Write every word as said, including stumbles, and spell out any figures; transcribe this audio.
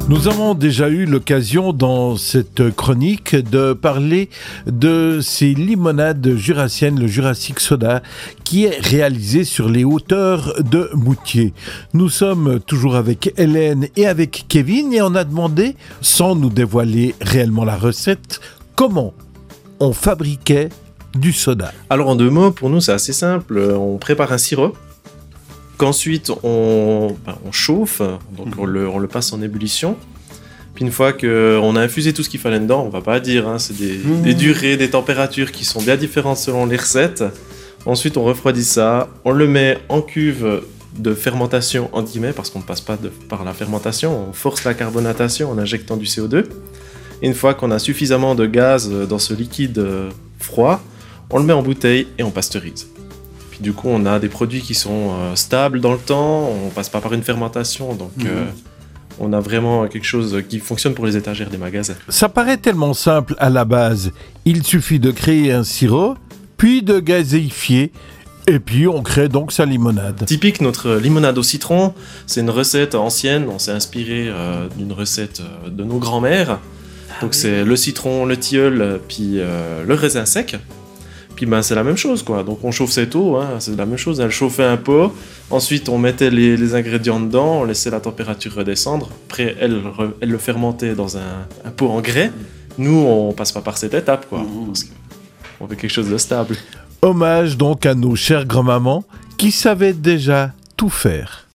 Nous avons déjà eu l'occasion dans cette chronique de parler de ces limonades jurassiennes, le Jurassic Soda, qui est réalisé sur les hauteurs de Moutier. Nous sommes toujours avec Hélène et avec Kevin et on a demandé, sans nous dévoiler réellement la recette, comment on fabriquait du soda. Alors en deux mots, pour nous c'est assez simple, on prépare un sirop, qu'ensuite on, ben, on chauffe, donc on le, on le passe en ébullition. Puis une fois qu'on a infusé tout ce qu'il fallait dedans, on va pas dire, hein, c'est des, mmh. des durées, des températures qui sont bien différentes selon les recettes. Ensuite on refroidit ça, on le met en cuve de fermentation entre guillemets, parce qu'on ne passe pas de, par la fermentation, on force la carbonatation en injectant du C O deux. Et une fois qu'on a suffisamment de gaz dans ce liquide froid, on le met en bouteille et on pasteurise. Puis du coup, on a des produits qui sont euh, stables dans le temps, on passe pas par une fermentation, donc mmh. euh, on a vraiment quelque chose qui fonctionne pour les étagères des magasins. Ça paraît tellement simple à la base. Il suffit de créer un sirop, puis de gazéifier, et puis on crée donc sa limonade. Typique, notre limonade au citron, c'est une recette ancienne, on s'est inspiré euh, d'une recette de nos grands-mères. Donc c'est le citron, le tilleul, puis euh, le raisin sec. Puis ben c'est la même chose quoi. Donc on chauffe cette eau, hein, c'est la même chose. Elle chauffait un pot. Ensuite on mettait les, les ingrédients dedans, on laissait la température redescendre. Après elle, elle le fermentait dans un, un pot en grès. Nous on passe pas par cette étape quoi. Mmh. Parce qu'on veut quelque chose de stable. Hommage donc à nos chères grand-mamans qui savaient déjà tout faire.